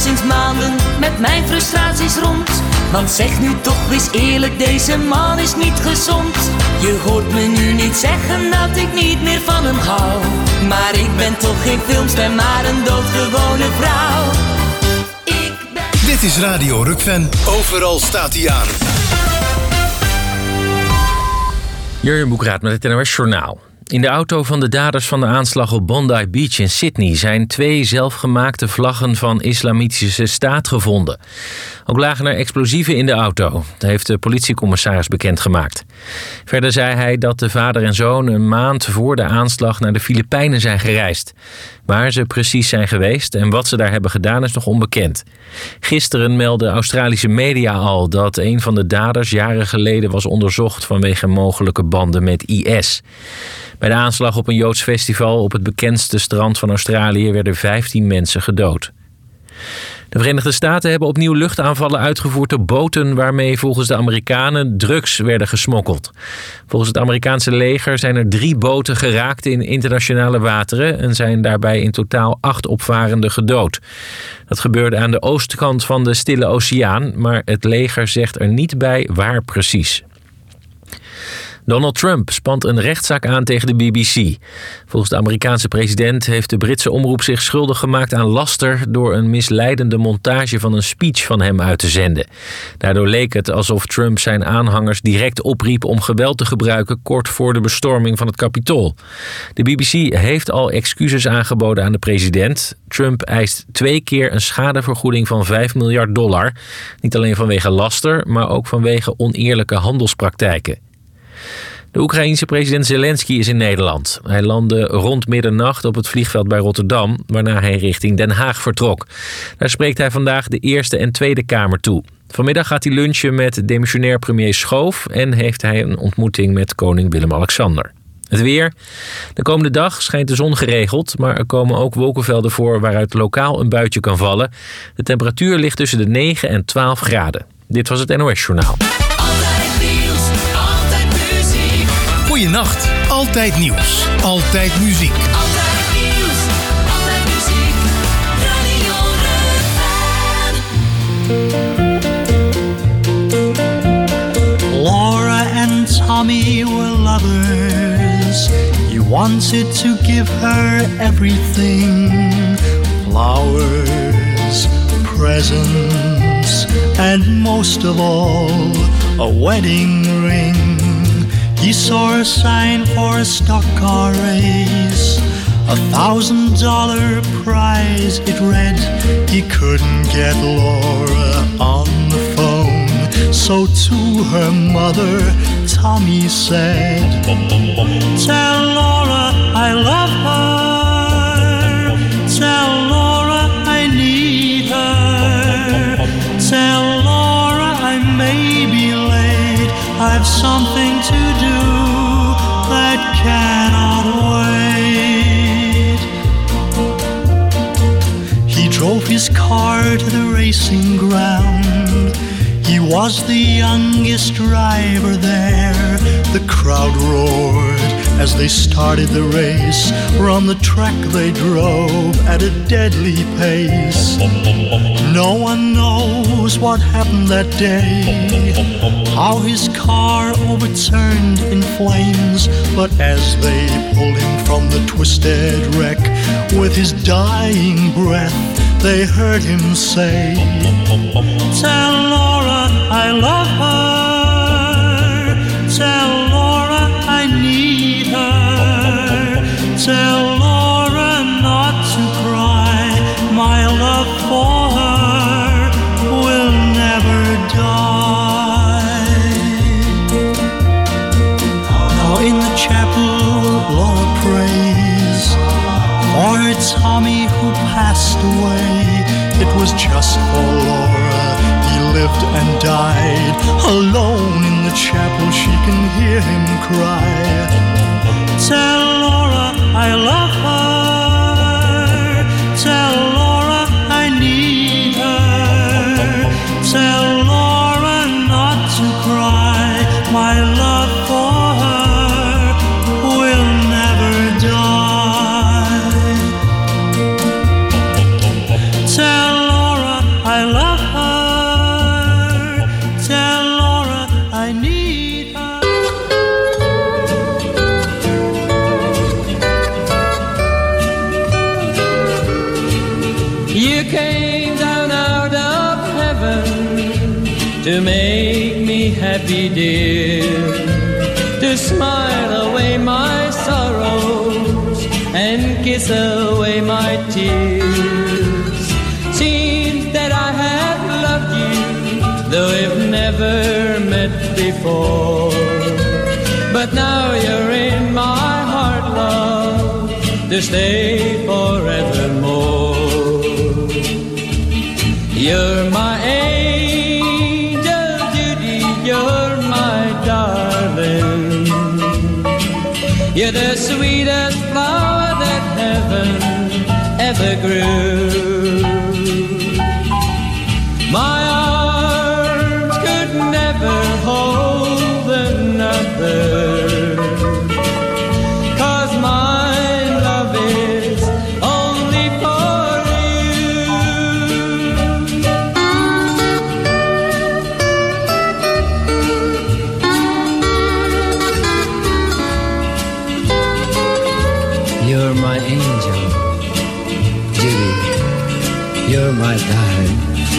sinds maanden met mijn frustraties rond. Want zeg nu toch eens eerlijk, deze man is niet gezond. Je hoort me nu niet zeggen dat ik niet meer van hem hou. Maar ik ben toch geen filmster, maar een doodgewone vrouw. Dit is Radio Rukven. Overal staat hij aan. Jurjen Boekraat met het NOS Journaal. In de auto van de daders van de aanslag op Bondi Beach in Sydney zijn 2 zelfgemaakte vlaggen van Islamitische Staat gevonden. Ook lagen er explosieven in de auto. Dat heeft de politiecommissaris bekendgemaakt. Verder zei hij dat de vader en zoon een maand voor de aanslag naar de Filipijnen zijn gereisd. Waar ze precies zijn geweest en wat ze daar hebben gedaan is nog onbekend. Gisteren meldden Australische media al dat een van de daders jaren geleden was onderzocht vanwege mogelijke banden met IS. Bij de aanslag op een Joods festival op het bekendste strand van Australië werden 15 mensen gedood. De Verenigde Staten hebben opnieuw luchtaanvallen uitgevoerd op boten waarmee volgens de Amerikanen drugs werden gesmokkeld. Volgens het Amerikaanse leger zijn er 3 boten geraakt in internationale wateren en zijn daarbij in totaal 8 opvarenden gedood. Dat gebeurde aan de oostkant van de Stille Oceaan, maar het leger zegt er niet bij waar precies. Donald Trump spant een rechtszaak aan tegen de BBC. Volgens de Amerikaanse president heeft de Britse omroep zich schuldig gemaakt aan laster door een misleidende montage van een speech van hem uit te zenden. Daardoor leek het alsof Trump zijn aanhangers direct opriep om geweld te gebruiken kort voor de bestorming van het Capitool. De BBC heeft al excuses aangeboden aan de president. Trump eist 2 keer een schadevergoeding van $5 miljard. Niet alleen vanwege laster, maar ook vanwege oneerlijke handelspraktijken. De Oekraïense president Zelensky is in Nederland. Hij landde rond middernacht op het vliegveld bij Rotterdam, waarna hij richting Den Haag vertrok. Daar spreekt hij vandaag de Eerste en Tweede Kamer toe. Vanmiddag gaat hij lunchen met demissionair premier Schoof en heeft hij een ontmoeting met koning Willem-Alexander. Het weer. De komende dag schijnt de zon geregeld, maar er komen ook wolkenvelden voor waaruit lokaal een buitje kan vallen. De temperatuur ligt tussen de 9 en 12 graden. Dit was het NOS Journaal. Goeienacht. Altijd nieuws. Altijd muziek. Altijd nieuws, altijd muziek. Radio Rukven. Laura and Tommy were lovers. He wanted to give her everything. Flowers, presents, and most of all, a wedding ring. He saw a sign for a stock car race, $1,000 prize it read. He couldn't get Laura on the phone, so to her mother Tommy said, "Tell Laura I love her, tell Laura I need her, tell Laura I may be late, I've something to do that cannot wait." He drove his car to the racing ground. He was the youngest driver there. The crowd roared as they started the race. From the track they drove at a deadly pace. No one knows what happened that day, how his car overturned in flames. But as they pulled him from the twisted wreck, with his dying breath, they heard him say, "Tell Laura I love her, tell Laura I need her, tell Laura not to cry, my love for her will never die." Now in the chapel Laura prays for her Tommy who passed away. It was just for Laura he lived and died. Alone in the chapel she can hear him cry, "Tell Laura I love her, tell Laura I need her, tell Laura not to cry, my love for her will never die. Tell Laura You came down out of heaven to make me happy, dear, to smile away my sorrows and kiss away my tears. Seems that I have loved you, though we've never met before. But now you're in my heart, love, to stay forevermore. You're my angel, Judy, you're my darling. You're the sweetest flower that heaven ever grew. My arms could never hold another, 'cause my love is only for you. You're my angel, Judy, you're my darling.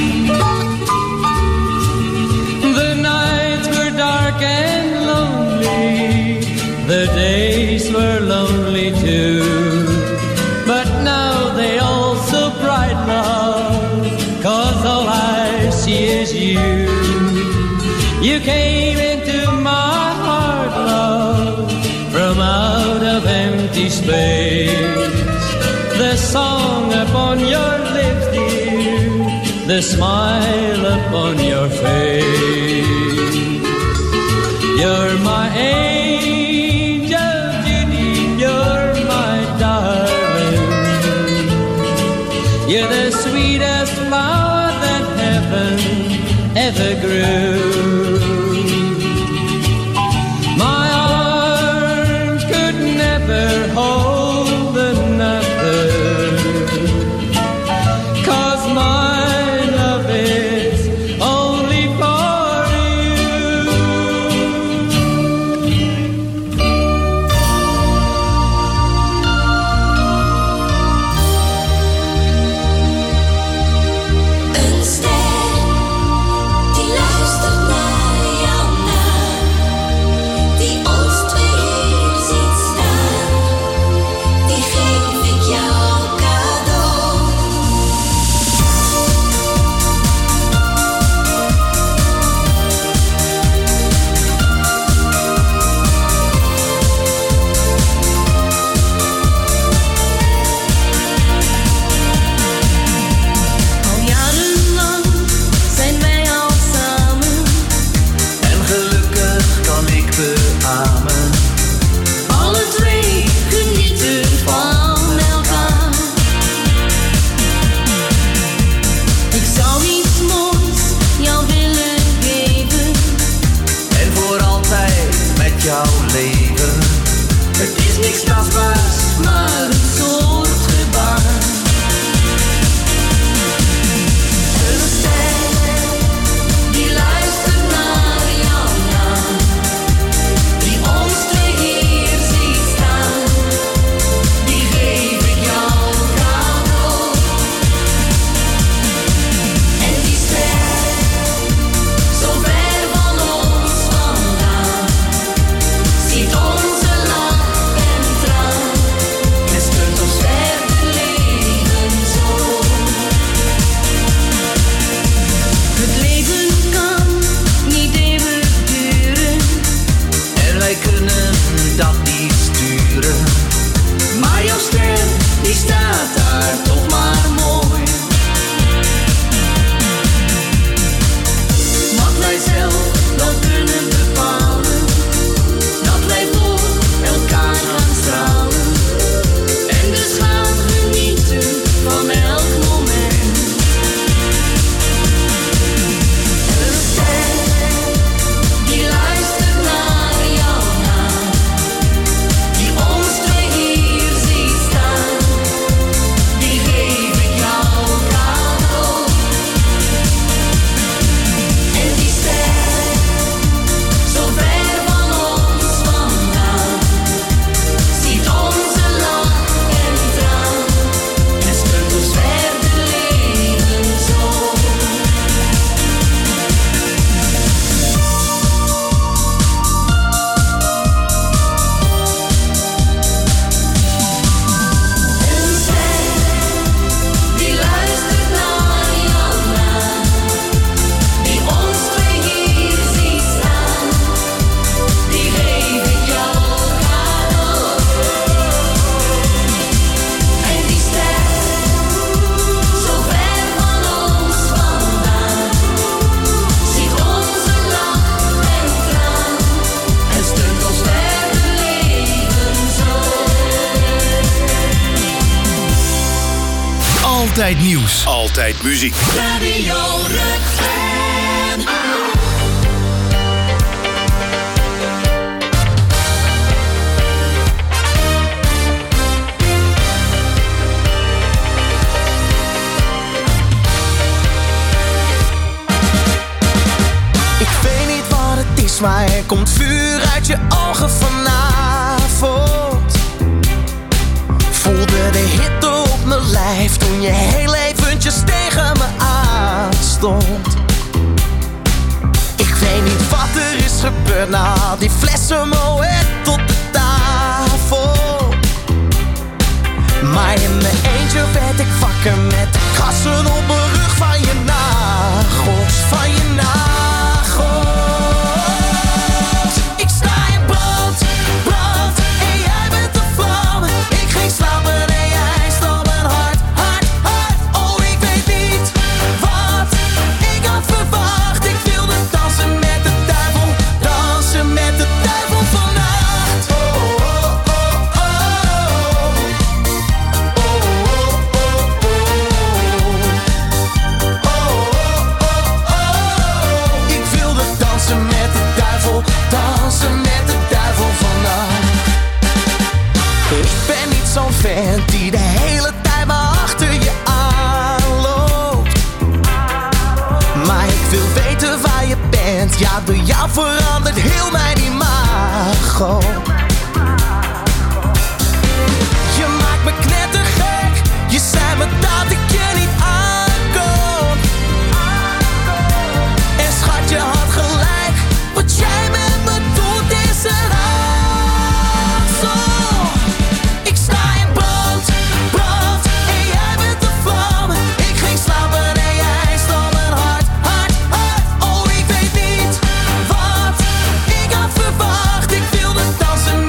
The nights were dark and lonely, the days were lonely too, but now they all so bright, love, 'cause all I see is you. You came into my heart, love, from out of empty space. The song upon your lips, dear, the smile upon your face. You're my angel, Judy, you're my darling. You're the sweetest flower that heaven ever grew. My arms could never hold another, 'cause my love is only for you. Een ster die luistert naar Altijd nieuws. Altijd muziek. Radio Rukven. Ik weet niet wat het is, maar er komt vuur uit je ogen vanavond. Voelde de hitte op mijn lijf toen je heel eventjes tegen me aanstond. Ik weet niet wat er is gebeurd na al die flessen Moet op de tafel. Maar in mijn eentje werd ik wakker met de krassen op mijn rug van je nagels, van je nagels. Ik sta in brand, brand en jij bent de vlam. Ik ging slapen en jij stal mijn hart, hart, hart. Oh, ik weet niet wat ik had verwacht. Ik wilde dansen met de duivel vannacht. Oh, oh, oh, oh. Oh, oh, oh, oh. Oh, oh, oh, oh. Ik wilde dansen met de duivel vannacht. Ik ben niet zo'n fan die de hele tijd maar achter je aanloopt. Maar ik wil weten waar je bent. Ja, door jou verandert heel mijn imago. Je maakt me knettergek. Je zei me dat ik je niet aankon. En schat, je had gelijk. Wat jij met me doet is een raadsel. Ik sta in brand, brand en jij bent de vlam. Ik ging slapen en jij stal mijn hart, hart, hart. Oh, ik weet niet wat ik had verwacht. Ik wilde dansen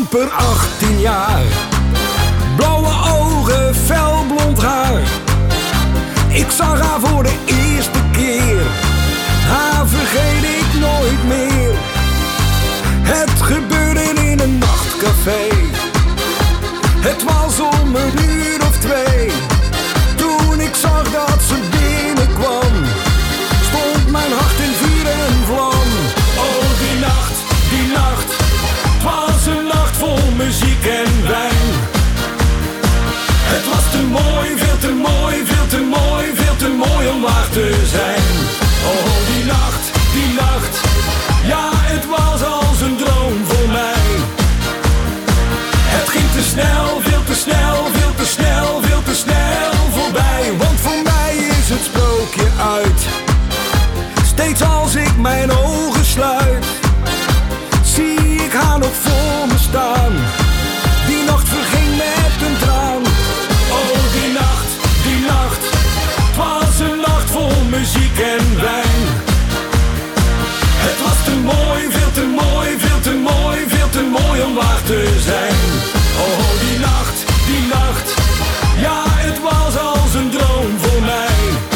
amper 18 jaar. Blauwe ogen, fel blond haar. Ik zag haar voor de eerste keer. Haar vergeet ik nooit meer. Het gebeurde in een nachtcafé. Het was om 1:02. Toen ik zag dat ze binnenkwam, stond mijn hart in vuur en vlam. Oh, die nacht, het was een nacht vol muziek en wijn. Het was te mooi, veel te mooi, veel te mooi, veel te mooi om waar te zijn. Oh, die nacht, ja, het was als een droom voor mij. Het ging te snel, veel te snel, veel te snel, veel te snel voorbij. Want voor mij is het sprookje uit. Steeds als ik mijn ogen sluit, zie ik haar nog voor me staan. Die nacht verging met een traan. Oh, die nacht, het was een nacht vol muziek en wijn. Het was te mooi, veel te mooi, veel te mooi, veel te mooi om waar te zijn. Oh, die nacht, ja, het was als een droom voor mij.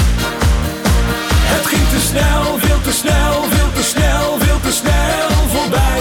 Het ging te snel, veel te snel, veel te snel, veel te snel voorbij.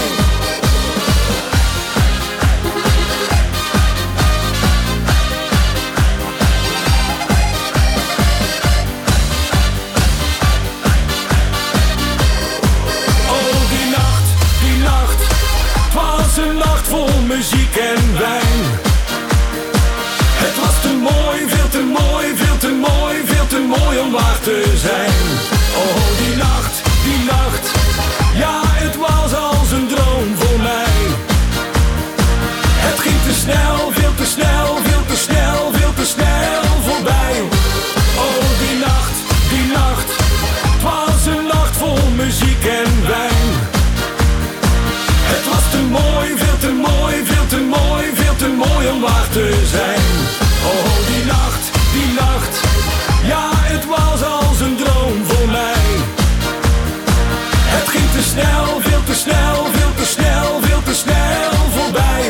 Een nacht vol muziek en wijn. Het was te mooi, veel te mooi, veel te mooi, veel te mooi om waar te zijn. Oh, die nacht, ja, het was als een droom voor mij. Het ging te snel, veel te snel, veel te snel, veel te snel voorbij. Oh, die nacht, het was een nacht vol muziek en wijn. Het was te mooi, veel te mooi, veel te mooi, veel te mooi om waar te zijn. Oh, die nacht, ja, het was als een droom voor mij. Het ging te snel, veel te snel, veel te snel, veel te snel voorbij.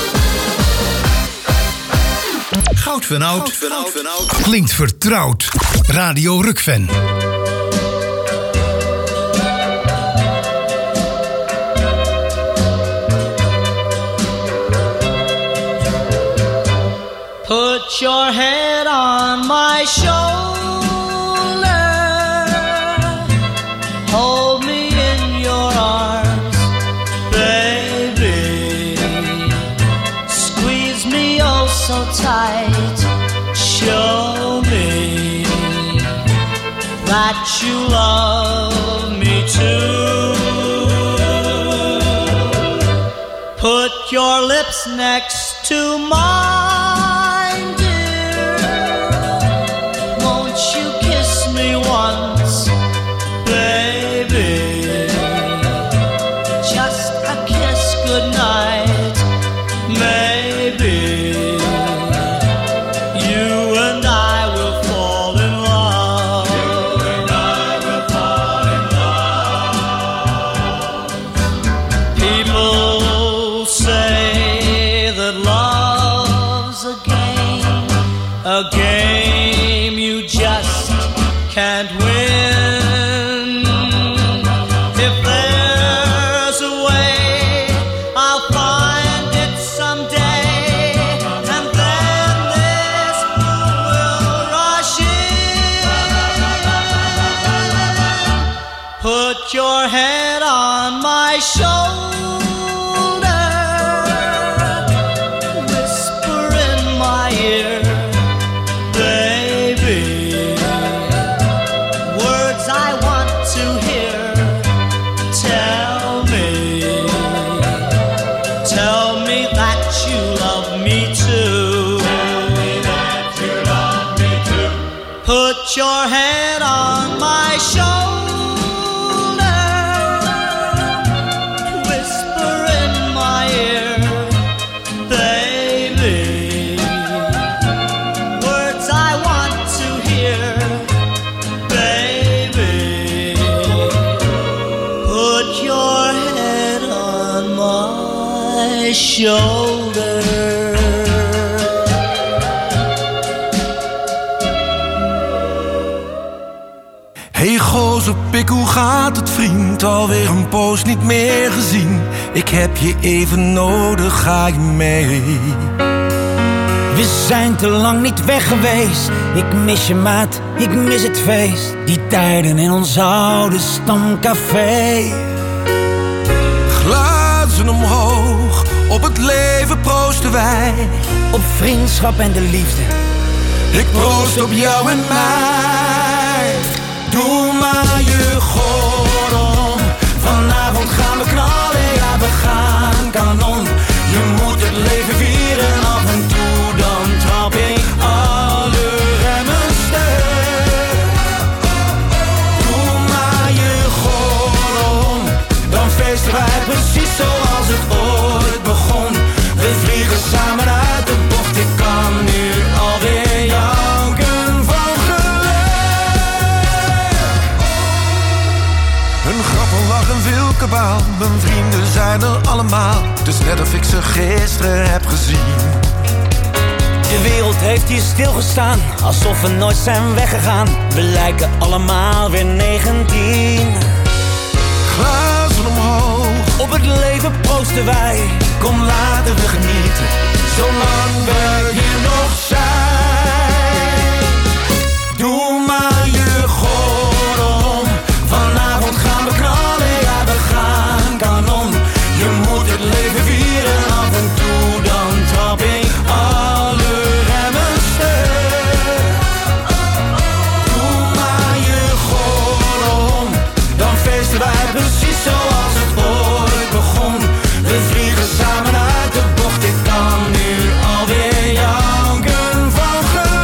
Goud van Oud klinkt vertrouwd. Radio Rukven. Put your head on my shoulder, hold me in your arms, baby. Squeeze me oh so tight, show me that you love me too. Put your lips next to mine, once, baby, just a kiss goodnight, maybe you and I will fall in love. You and I will fall in love. People say that love's a game you just can't win. If there's a way, I'll find it someday, and then this moon will rush in. Put your head on my shoulder, whisper in my ear, put your head on my shoulder, whisper in my ear, baby, words I want to hear, baby, put your head on my shoulder. shoulder. Hey gozer pik, hoe gaat het vriend? Alweer een poos niet meer gezien. Ik heb je even nodig, ga je mee? We zijn te lang niet weg geweest. Ik mis je maat, ik mis het feest. Die tijden in ons oude stamcafé. Glazen omhoog, op het leven proosten wij. Op vriendschap en de liefde. Ik proost op jou en mij. Doe maar je gordel. Vanavond gaan we knallen, ja we gaan kanon. Je moet het leven vieren, af en toe dan trap ik alle remmen stuk. Doe maar je gordel, dan feesten wij precies zoals het ooit begon. We vliegen samen uit de bocht, ik kan nu alweer janken van geluk. Een grap, een lach, een veel kabaal, mijn vrienden zijn er allemaal. Het is net of ik ze gisteren heb gezien. De wereld heeft hier stilgestaan, alsof we nooit zijn weggegaan. We lijken allemaal weer 19. Glazen omhoog, op het leven proosten wij. Kom laten we genieten, zolang we hier nog zijn. Doe maar je gordel om, vanavond gaan we knallen, ja we gaan kanon. Je moet het leven vieren, af en toe dan trap ik alle remmen stuk. Doe maar je gordel om, dan feesten wij precies zoals het ooit begon. We vliegen samen uit de bocht, ik kan nu alweer janken van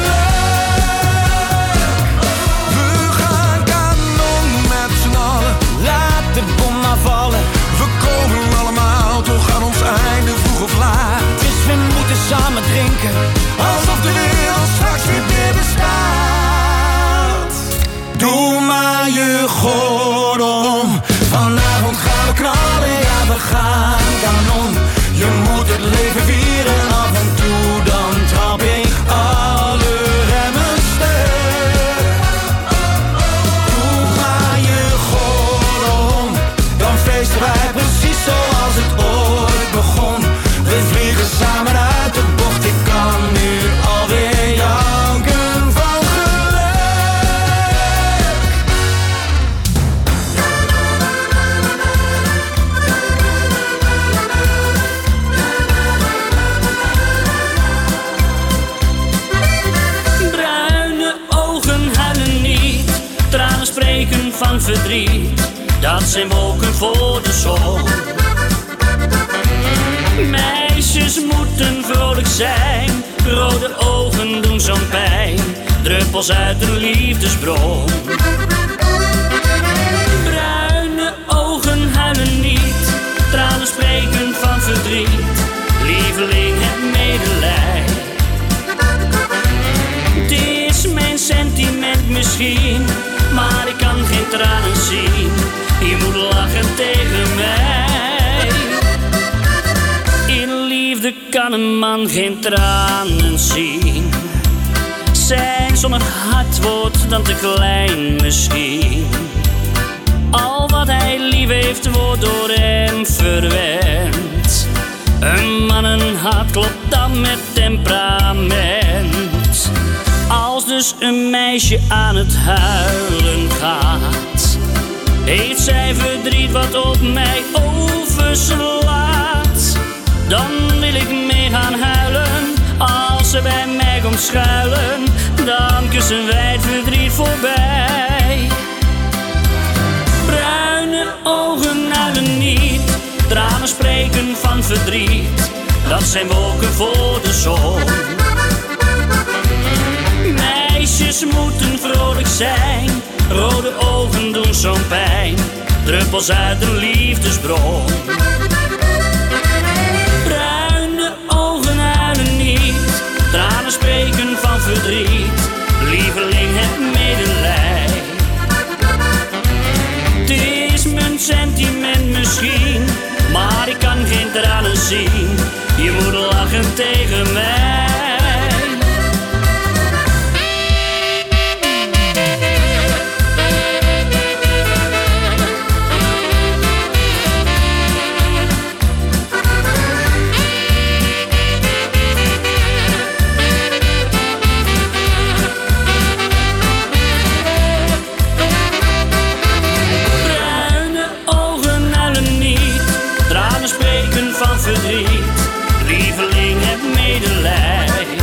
geluk. We gaan kanon met z'n allen, laat de bom maar vallen. we komen allemaal toch aan ons einde vroeg of laat. Dus we moeten samen drinken, Alsof de wereld straks niet meer bestaat. Doe maar je gordel om, vanavond gaan we knallen, ja we gaan kanon. Je moet het leven vieren, af en toe dan trap ik alle remmen stuk. Doe maar je gordel om, dan feesten wij precies zoals het ooit begon. We vliegen samen uit de bocht, ik kan nu alweer janken van geluk. Bruine ogen huilen niet, tranen spreken van verdriet. Dat zijn wolken voor de zon. Meisjes moeten vrolijk zijn, rode ogen doen zo'n pijn. Druppels uit een liefdesbron. Bruine ogen huilen niet, tranen spreken van verdriet. Lieveling, het medelij. Het is mijn sentiment misschien, maar ik kan geen tranen zien. Je moet lachen tegen mij. In liefde kan een man geen tranen zien. Zijn zonnig hart wordt dan te klein misschien. Al wat hij lief heeft wordt door hem verwend. Een mannenhart klopt dan met temperament. Als dus een meisje aan het huilen gaat, heeft zij verdriet wat op mij overslaat. Dan wil ik mee gaan huilen, als ze bij mij komt schuilen. Dan kussen wij het verdriet voorbij. Bruine ogen huilen niet, tranen spreken van verdriet. Dat zijn wolken voor de zon. Meisjes moeten vrolijk zijn, rode ogen doen zo'n pijn. Druppels uit een liefdesbron. Bruine ogen huilen niet, tranen spreken van verdriet. Lieveling, het medelij. Het is mijn sentiment misschien, maar ik kan geen tranen zien. Je moet lachen tegen mij. Lieveling, heb medelij.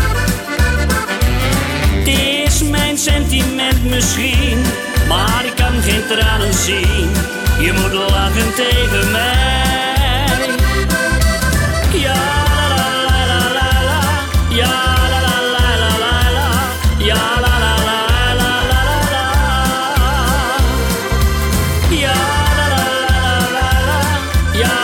Het is mijn sentiment misschien, maar ik kan geen tranen zien. Je moet lachen tegen mij. Ja la la la la la, ja la la la la la, ja la la la la la la, ja la la la la la, ja.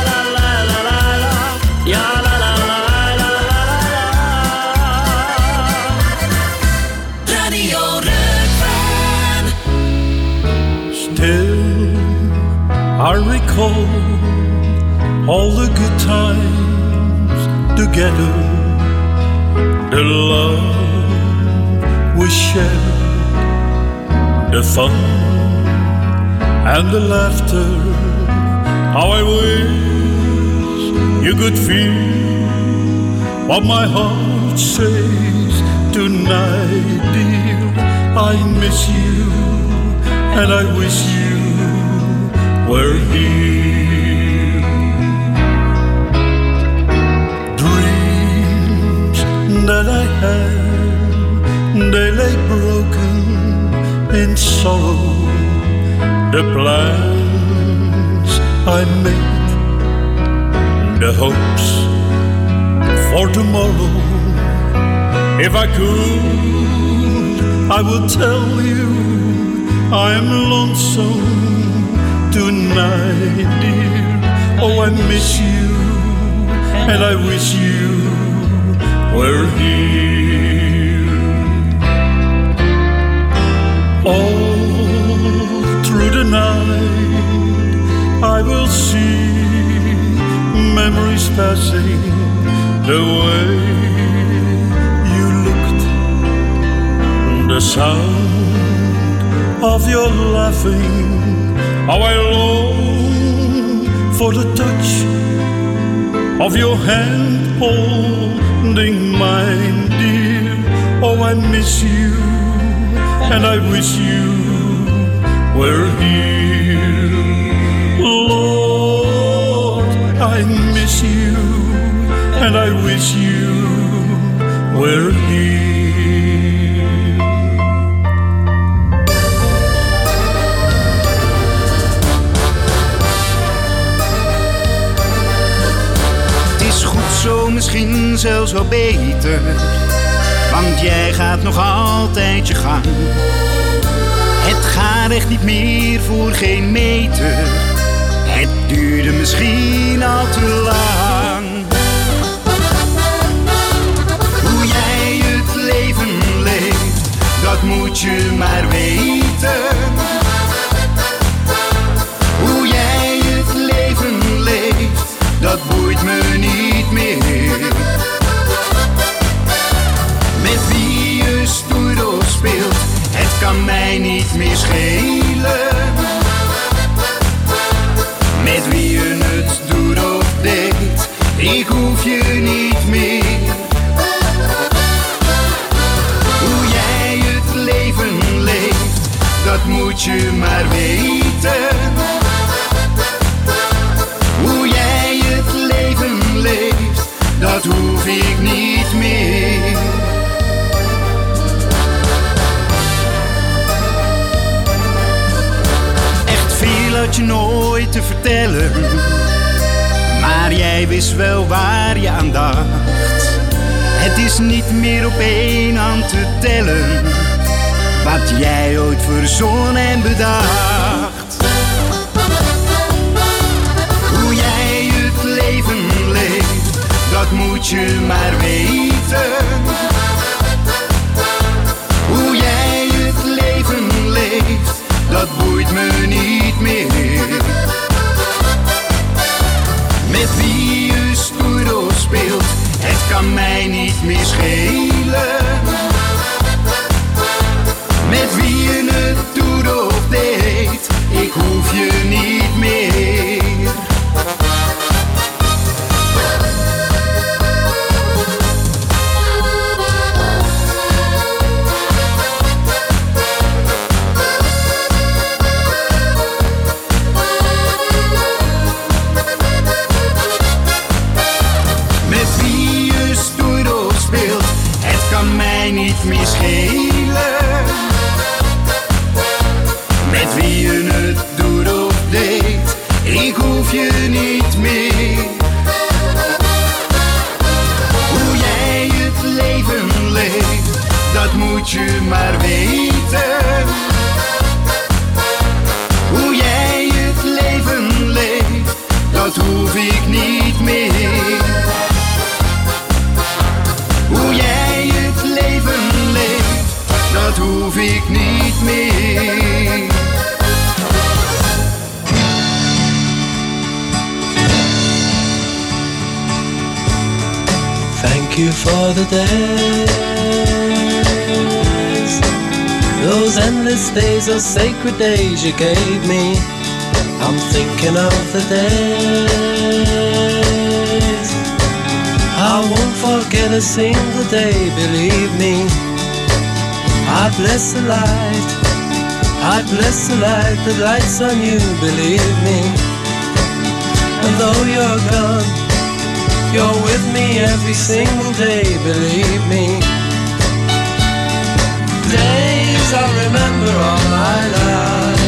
I recall all the good times together, the love we shared, the fun and the laughter. How I wish you could feel what my heart says tonight, dear. I miss you and I wish you were here. Dreams that I had, they lay broken in sorrow. The plans I made, the hopes for tomorrow. If I could, I would tell you I am lonesome tonight, dear. Oh, I miss you and I wish you were here. All through the night I will see memories passing the way you looked, the sound of your laughing. How I long for the touch of your hand holding mine, dear. Oh, I miss you and I wish you were here. Lord, I miss you and I wish you were here. Zo misschien zelfs wel beter, want jij gaat nog altijd je gang. Het gaat echt niet meer voor geen meter, het duurde misschien al te lang. Hoe jij het leven leeft, dat moet je maar weten. Hoe jij het leven leeft, dat boeit me niet meer. Met wie je stoer speelt, het kan mij niet meer schelen. Met wie je het doet of deed, ik hoef je niet meer. Hoe jij het leven leeft, dat moet je maar weten. Hoe jij het leven leeft, dat hoef ik niet meer. Echt veel had je nooit te vertellen, maar jij wist wel waar je aan dacht. Het is niet meer op één hand te tellen, wat jij ooit verzonnen en bedacht. Hoe jij het leven leeft, dat moet je maar weten. Hoe jij het leven leeft, dat boeit me niet meer. Met wie je stoer speelt, mij niet meer schelen. Met wie je het doet of deed, ik hoef je niet meer. Met wie je stoeit of speelt, het kan mij niet meer schelen. Met wie je het doet of deed, ik hoef je niet meer. Hoe jij het leven leeft, dat moet je maar weten. Hoe jij het leven leeft, dat hoef ik niet meer. Hoe jij het leven leeft, dat hoef ik niet meer. Thank you for the days, those endless days, those sacred days you gave me. I'm thinking of the days I won't forget a single day, believe me. I bless the light, I bless the light that lights on you, believe me. And though you're gone, you're with me every single day, believe me. Days I remember all my life,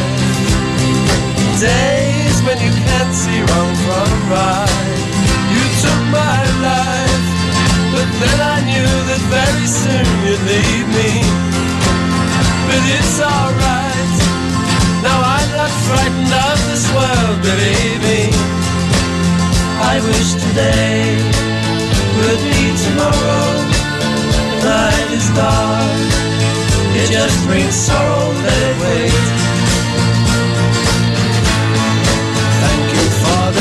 days when you can't see wrong from right. You took my life, but then I knew that very soon you'd leave me. But it's alright, now I'm not frightened of this world, believe me. I wish today would be tomorrow. The night is dark, it just brings sorrow, let it wait. Thank you for the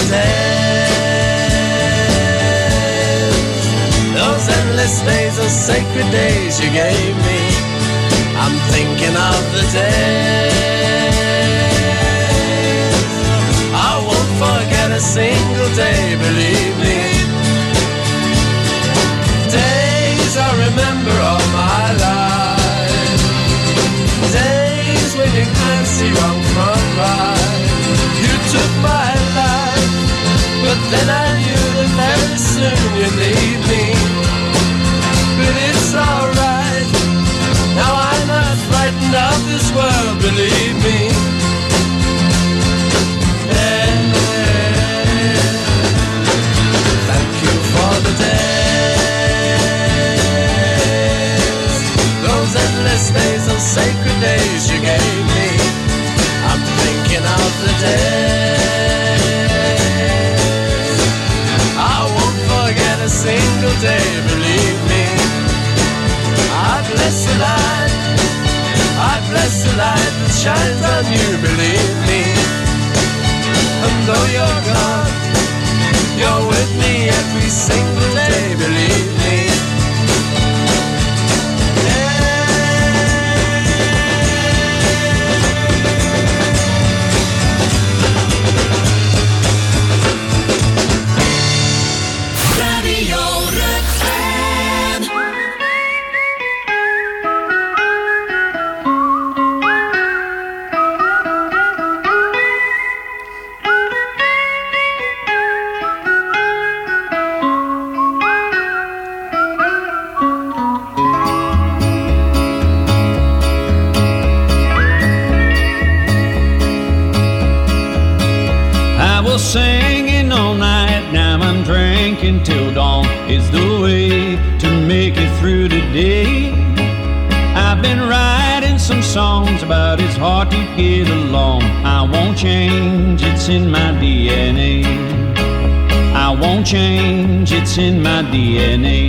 days, those endless days, those sacred days you gave me. I'm thinking of the days I won't forget a single day, believe me. Days I remember all my life, days when you can't see wrong from right. You took my life, but then I knew that very soon you'd leave me. But it's alright, now I'm not frightened of this world, believe me. Thank you for the days, those endless days, those sacred days you gave me. I'm thinking of the days I won't forget a single day, believe me. I bless the light, I bless the light that shines on you, believe me. And though you're gone, you're with me every single day, believe me. Radio Rukven. I was singing all night, now I'm drinking till dawn. It's the way to make it through the day. I've been writing some songs about it's hard to get along. I won't change, it's in my DNA. I won't change, it's in my DNA.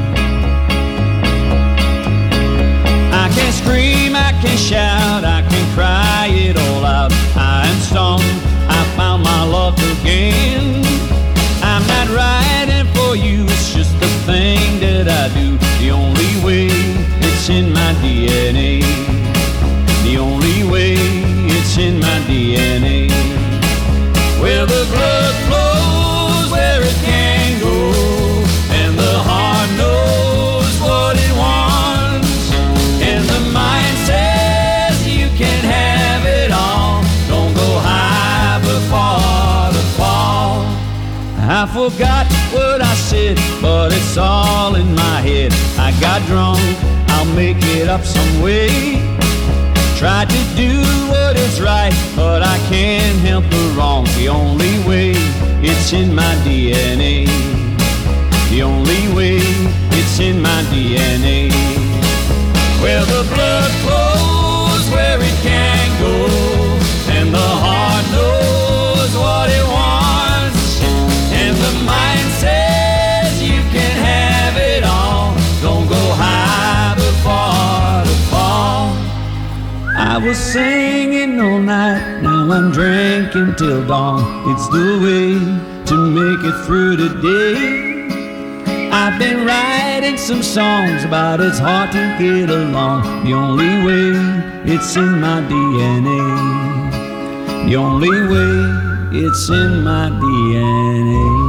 I can scream, I can shout, I can cry it all out. I am stoned, I found my luck again. I'm not writing for you, it's just the thing that I do. The only way, it's in my DNA. The only way, it's in my DNA. Where the blood flows, where it can go, and the heart knows what it wants, and the mind says you can have it all. Don't go high before the fall. I forgot what I said, but it's all in my head. I got drunk, I'll make it up some way. Tried to do what is right, but I can't help the wrong. The only way, it's in my DNA. The only way, it's in my DNA. Where the blood flows, where it can go, and the heart knows what it wants, and the mind says you can have it all. Don't go high before the fall. I was singing all night, now I'm drinking till dawn. It's the way to make it through the day. I've been writing some songs about it's hard to get along. The only way, it's in my DNA. The only way, it's in my DNA.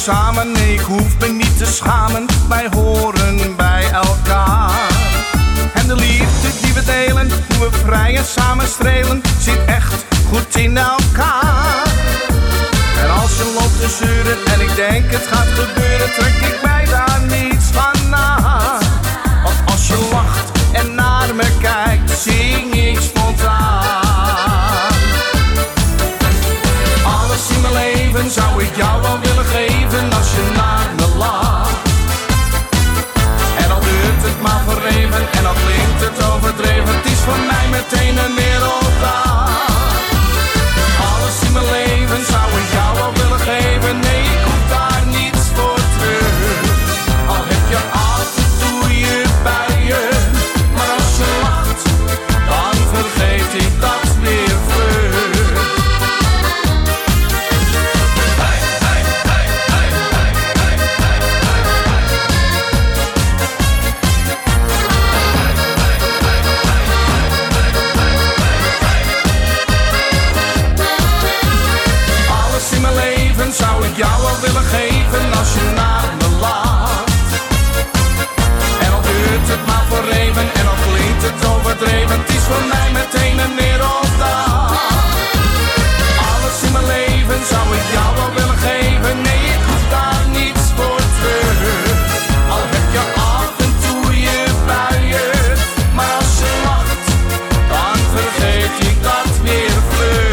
samen, nee, ik hoef me niet te schamen. Wij horen bij elkaar. En de liefde die we delen, hoe we vrij en samen strelen, zit echt goed in elkaar. En als je loopt te zeuren en ik denk het gaat gebeuren, trek ik mij daar niets van aan. Want als je lacht en naar me kijkt, zing ik spontaan. Alles in mijn leven zou ik jou wel willen geven als je naar me lacht. En al duurt het maar voor even en al klinkt het overdreven, het is voor mij meteen een werelddag. Alles in mijn leven zou ik jou wel willen geven, nee, ik hoef daar niets voor terug. Al heb je af en toe je buien, maar als je lacht, dan vergeet ik dat weer vlug. Alles in mijn leven zou ik jou wel willen geven als je naar me lacht. En al duurt het maar voor even en al klinkt het overdreven, het is voor mij meteen een werelddag. Alles in mijn leven zou ik jou wel willen geven, nee, ik hoef daar niets voor terug. Al heb je af en toe je buien, maar als je lacht, dan vergeet ik dat weer vlug.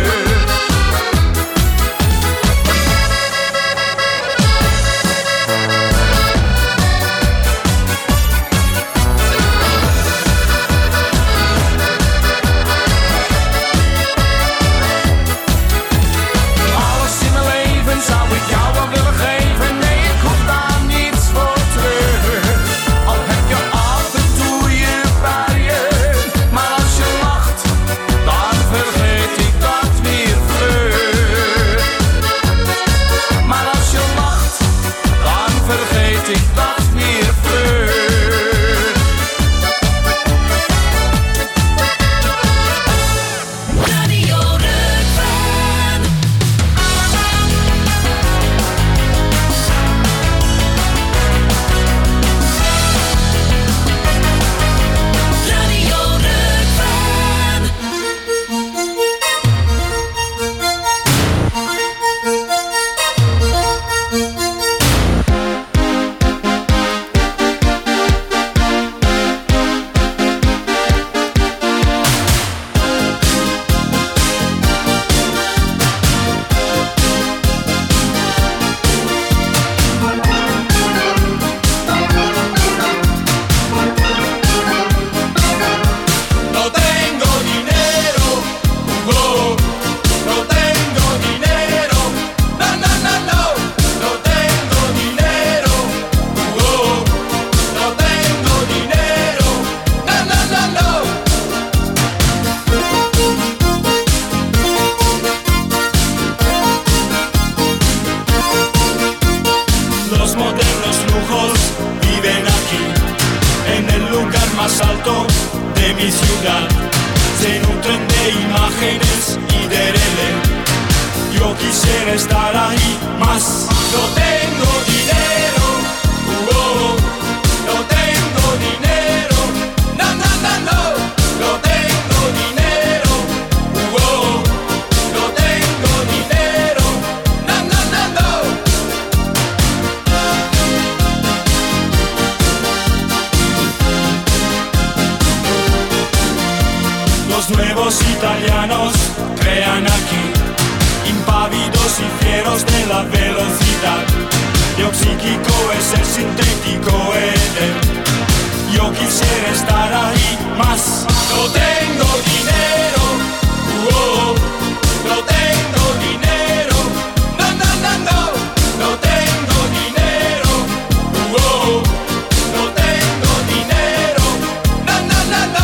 Alles in mijn leven zou ik jou wel willen geven, nee, ik hoef daar niets voor terug. Al heb je af en toe je buien, maar als je lacht, dan vergeet ik dat weer vlug. Maar als je lacht, dan vergeet ik dat weer vlug. Radio Rukven. Radio Rukven. No tengo dinero, oh, no tengo dinero, no, no, no, no, no tengo dinero, oh, no tengo dinero, no, no, no, no. Los modernos lujos viven aquí, en el lugar más alto de mi ciudad. Se nutren de imágenes y de relé. Yo quisiera estar ahí más. No tengo dinero, oh, no tengo dinero, no, no, no, no, no tengo dinero, oh, no tengo dinero, no, no, no, no. Los nuevos italianos crean aquí, impávidos y fieros de la velocidad. Lo psíquico es el sintético Eden. Yo quisiera estar ahí más. No tengo dinero, oh, no tengo dinero, no, no, no, no, no tengo dinero, oh, no tengo dinero, no, no, no, no.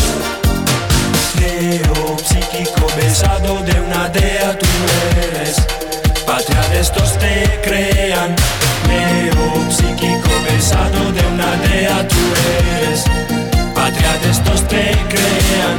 Neuropsíquico besado de una dea tú eres, patria de estos te crean. Neuropsíquico besado de una dea tú eres, patria de estos te crean.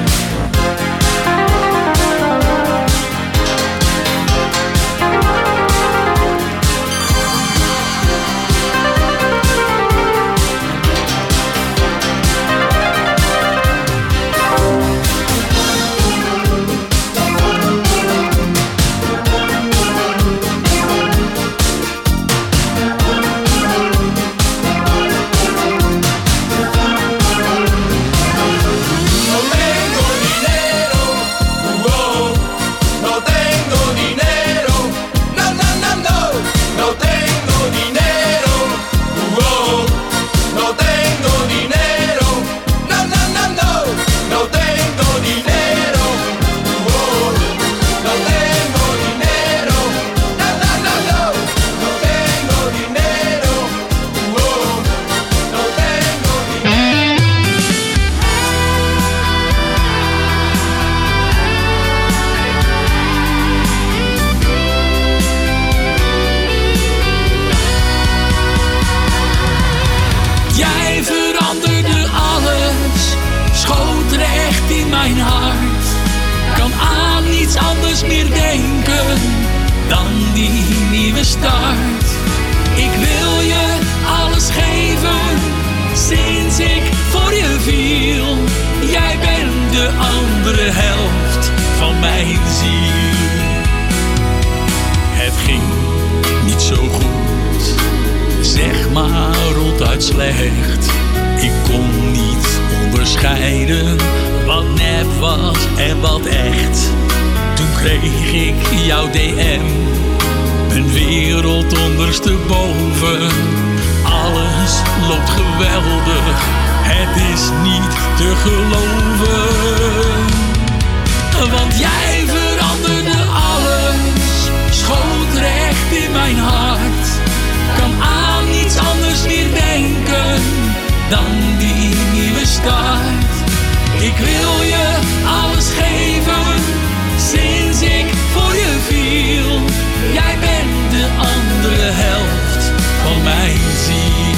andere helft van mijn ziel. Het ging niet zo goed, zeg maar ronduit slecht. Ik kon niet onderscheiden wat nep was en wat echt. Toen kreeg ik jouw DM, een wereld ondersteboven. Alles loopt geweldig, het is niet te geloven. Want jij veranderde alles, schoot recht in mijn hart. Kan aan niets anders meer denken dan die nieuwe start. Ik wil je alles geven, sinds ik voor je viel. Jij bent de andere helft van mijn ziel.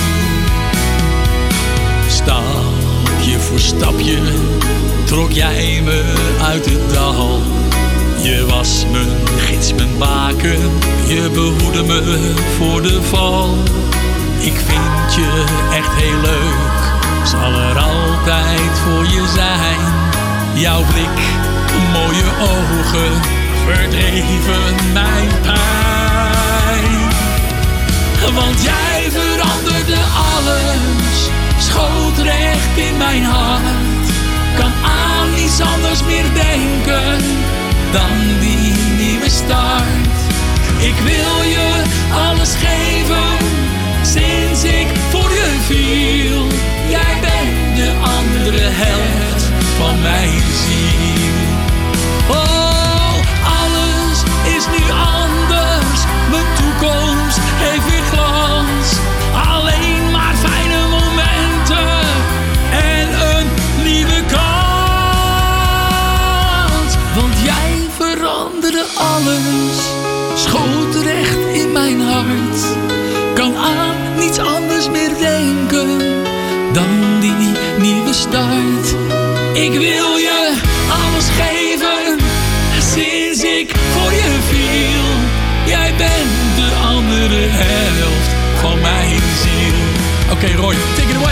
Stapje voor stapje trok jij me uit het dal. Je was mijn gids, mijn baken, je behoedde me voor de val. Ik vind je echt heel leuk, zal er altijd voor je zijn. Jouw blik, mooie ogen, verdreven mijn pijn. Want jij veranderde alles, schoot recht in mijn hart. Kan aan niets anders meer denken dan die nieuwe start. Ik wil je alles geven, sinds ik voor je viel. Jij bent de andere helft van mijn ziel. Oh, alles is nu anders, mijn toekomst heeft weer glans. Alleen maar fijne momenten en een nieuwe kans. Want jij veranderde alles, schoot recht in mijn hart. Kan aan niets anders meer denken dan die nieuwe start. Ik wil je alles geven, sinds ik voor je viel. Jij bent de andere helft van mijn ziel. Oké, Roy, take it away.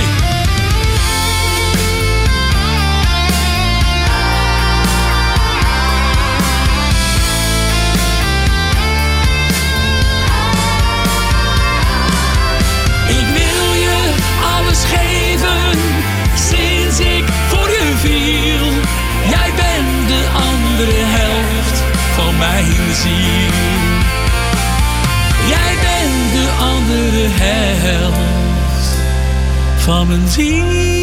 Geven, sinds ik voor je viel. Jij bent de andere helft van mijn ziel. Jij bent de andere helft van mijn ziel.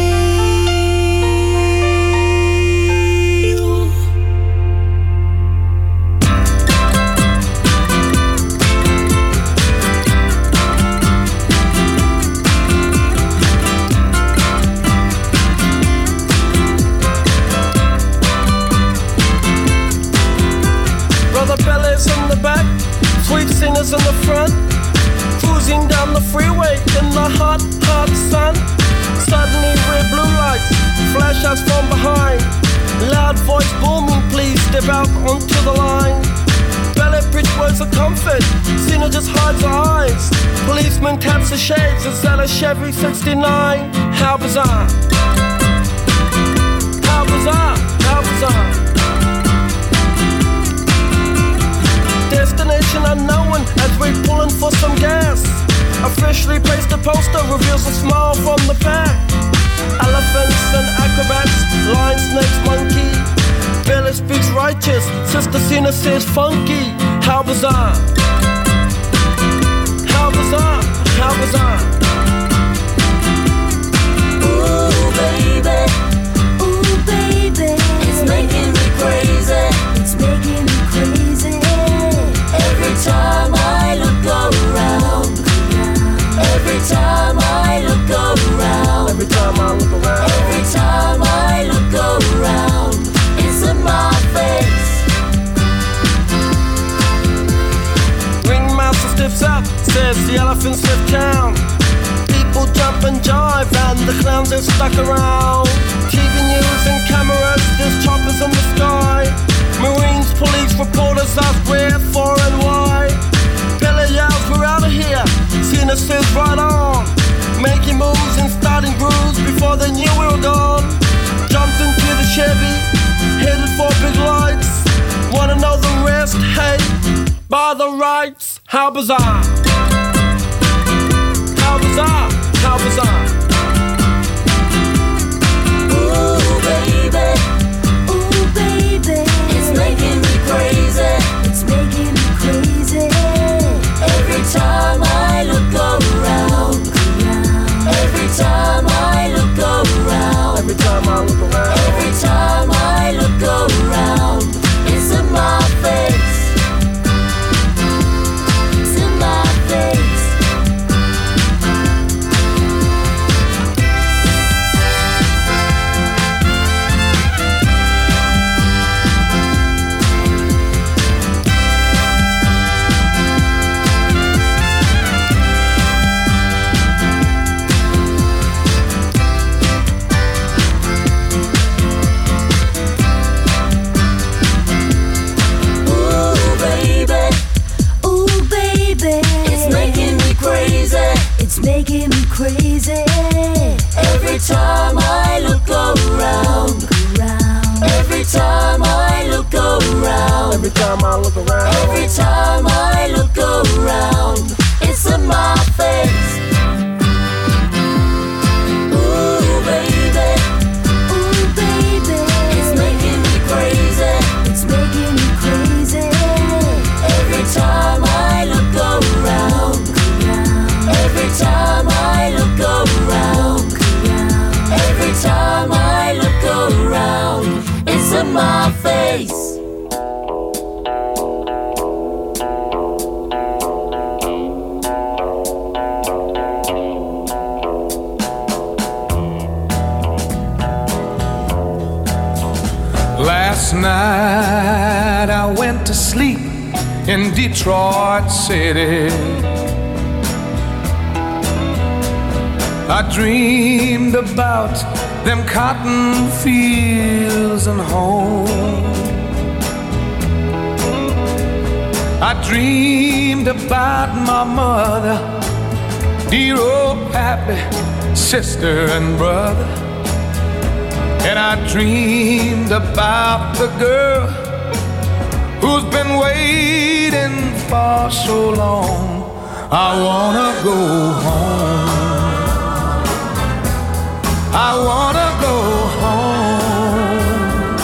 Singers in the front, cruising down the freeway in the hot, hot sun. Suddenly red blue lights flash us from behind. Loud voice booming, please step out onto the line. Ballet bridge words of comfort, Cena just hides her eyes. Policeman taps the shades, is that a Chevy 69? How bizarre, how bizarre, how bizarre. Destination unknown as we're pulling for some gas. Officially placed a poster reveals a smile from the pack. Elephants and acrobats, lion, snakes, monkey. Billy speaks righteous, Sister Cena says funky. How bizarre, how bizarre, how bizarre. Ooh baby, it's making me crazy. It's making me crazy. Every time I look around, every time I look around, every time I look around, every time I look around, it's in my face. Ringmaster stiffs up, says the elephants left town. People jump and jive and the clowns are stuck around. TV news and cameras, there's choppers in the sky. Marines, police, reporters ask where, for and why. Billy yells, we're out of here. Cena says right on. Making moves and starting grooves before they knew we were gone. Jumped into the Chevy, lights. How bizarre. How bizarre. How bizarre. Ooh, baby. Ooh, baby. It's making me crazy. It's making me crazy. Every time I look around. Every time I look around. Every time I look around. Every time I look around. It's in my face. It's in my face. It's making me crazy. Every time I look around. Every time I look around. Every time I look around. Every time I look around. It's in my face. Ooh, baby. Ooh, baby. It's making me crazy. It's making me crazy. Every time I look around. Every time I look around. Every time I look around. It's in my face. Last night I went to sleep in Detroit City. I dreamed about them cotton fields and home. I dreamed about my mother, dear old pappy, sister and brother. And I dreamed about the girl who's been waiting for so long. I wanna go home. I wanna go home.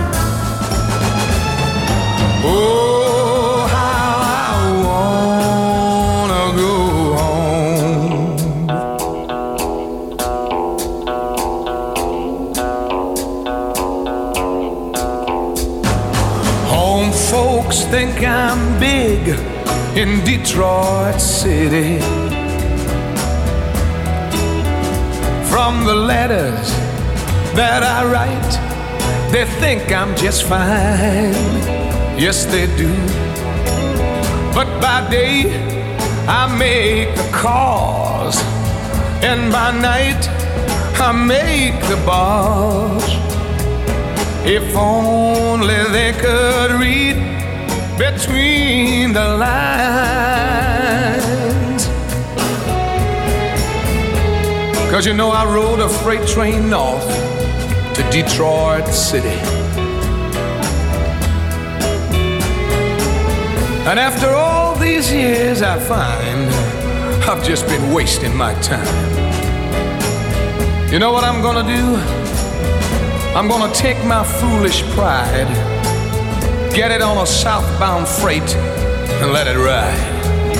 Oh, how I wanna go home. Home folks think I'm big in Detroit City. From the letters that I write, they think I'm just fine. Yes, they do. But by day, I make the calls, and by night, I make the bars. If only they could read between the lines. 'Cause you know I rode a freight train north to Detroit City. And after all these years I find I've just been wasting my time. You know what I'm gonna do? I'm gonna take my foolish pride, get it on a southbound freight and let it ride.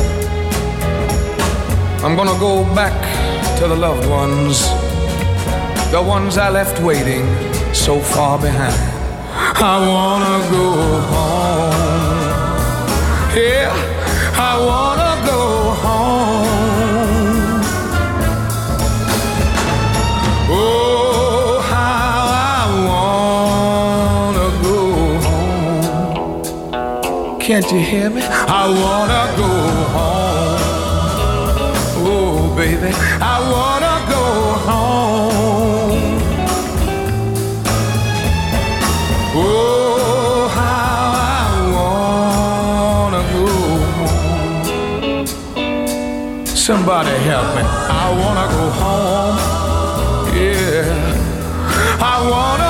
I'm gonna go back to the loved ones, the ones I left waiting so far behind. I wanna go home. Yeah, I wanna go home. Oh, how I wanna go home. Can't you hear me? I wanna go home. Oh, baby, I wanna go home. Oh, how I wanna go home. Somebody help me. I wanna go home. Yeah, I wanna